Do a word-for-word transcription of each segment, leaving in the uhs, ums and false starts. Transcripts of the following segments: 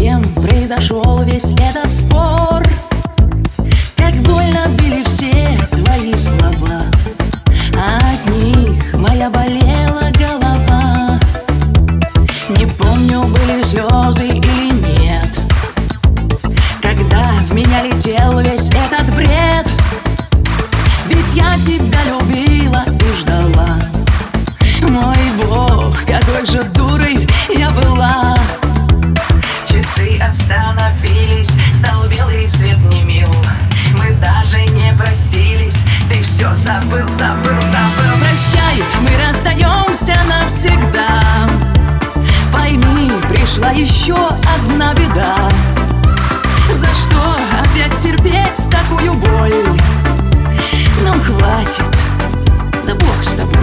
кем произошел весь этот спор. Как больно били все твои слова, а от них моя болела голова. Не помню, были слезы или нет, когда в меня летел весь этот бред. Ведь я тебя любила и ждала. Мой Бог, какой же дурой я была. Часы остановились, стал белый свет не мил. Мы даже не простились, ты все забыл, забыл, забыл. Прощай, мы расстаемся навсегда. Пойми, пришла еще одна беда. За что опять терпеть такую боль? Нам хватит, да Бог с тобой.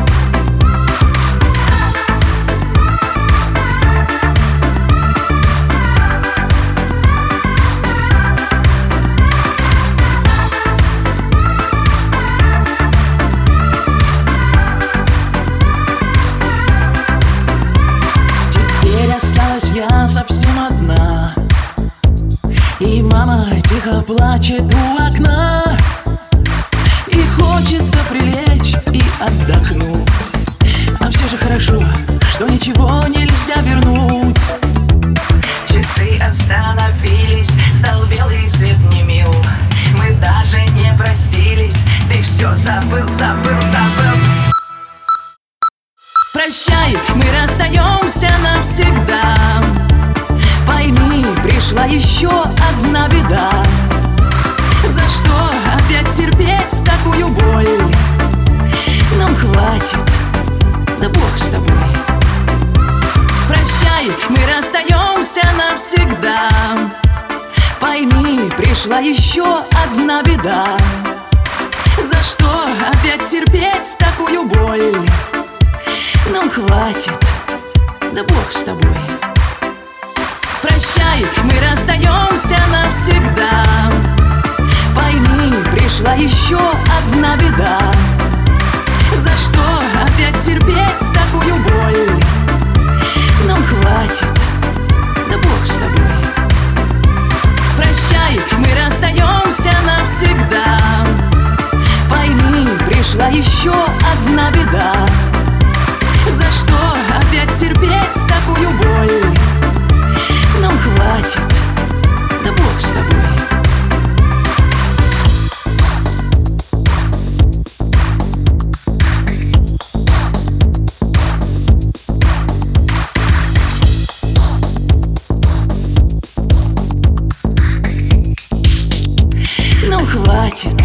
Я совсем одна, и мама тихо плачет у окна. И хочется прилечь и отдохнуть, а все же хорошо, что ничего нельзя вернуть. Часы остановились, стал белый свет не мил. Мы даже не простились, ты все забыл, забыл, забыл. Прощай, мы расстаемся навсегда. Пойми, пришла еще одна беда. За что опять терпеть такую боль? Нам хватит, да Бог с тобой. Прощай, мы расстаемся навсегда. Пойми, пришла еще одна беда. За что опять терпеть такую боль? Нам хватит, да Бог с тобой. Прощай, мы расстаемся навсегда. Пойми, пришла еще одна беда. За что опять терпеть такую боль? Нам хватит, да Бог с тобой. Прощай, мы расстаемся навсегда. Пойми, пришла еще одна беда. За что опять терпеть такую боль? Нам хватит, да Бог с тобой. Нам хватит,